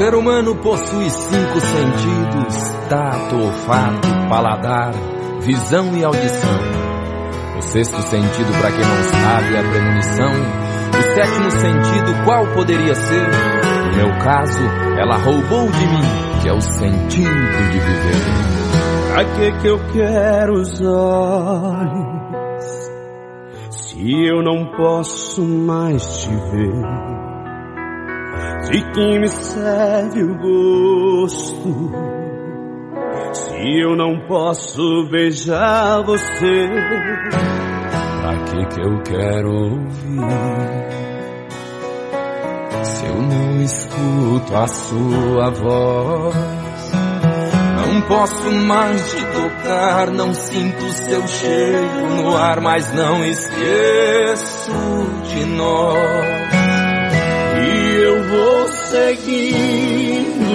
ser humano possui 5 sentidos: tato, olfato, paladar, visão e audição. O 6º sentido, para quem não sabe, é a premonição. O 7º sentido, qual poderia ser? No meu caso, ela roubou de mim, que é o sentido de viver. Pra que eu quero os olhos, se eu não posso mais te ver? De que me serve o gosto, se eu não posso beijar você? Pra que eu quero ouvir, se eu não escuto a sua voz? Não posso mais te tocar, não sinto seu cheiro no ar, mas não esqueço de nós. E eu vou seguindo,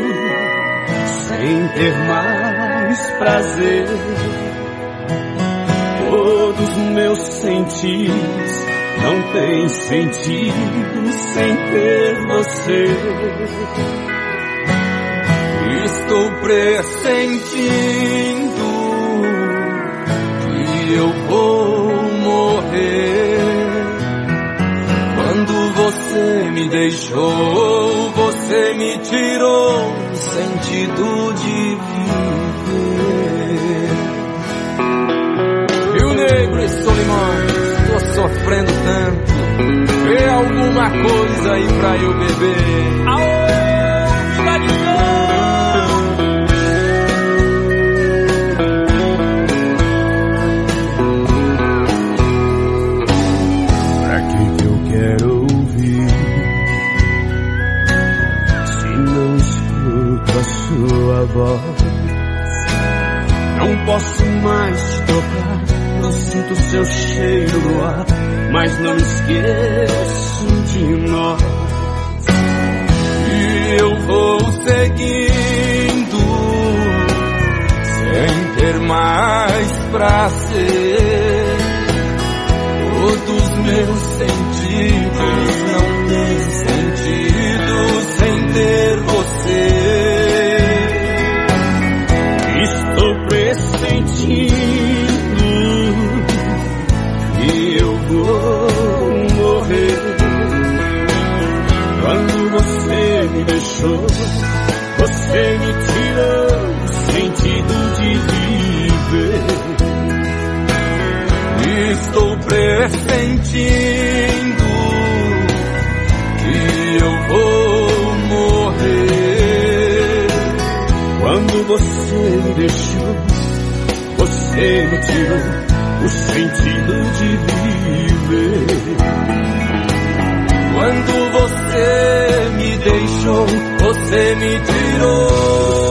sem ter mais prazer. Todos meus sentidos não têm sentido sem ter você. Estou pressentindo que eu vou morrer. Quando você me deixou, você me tirou o sentido de viver. Rio Negro e Solimões, tô sofrendo tanto. Vê alguma coisa aí pra eu beber. Aô, Vigadinho! Sua voz, não posso mais te tocar, não sinto seu cheiro no ar, mas não esqueço de nós. E eu vou seguindo, sem ter mais prazer. Todos meus sentidos não têm sentido sem ter você. Estou pressentindo que eu vou morrer. Quando você me deixou, você me tirou o sentido de viver. Estou pressentindo que eu vou morrer. Quando você me deixou, você me tirou o sentido de viver. Quando você me deixou, você me tirou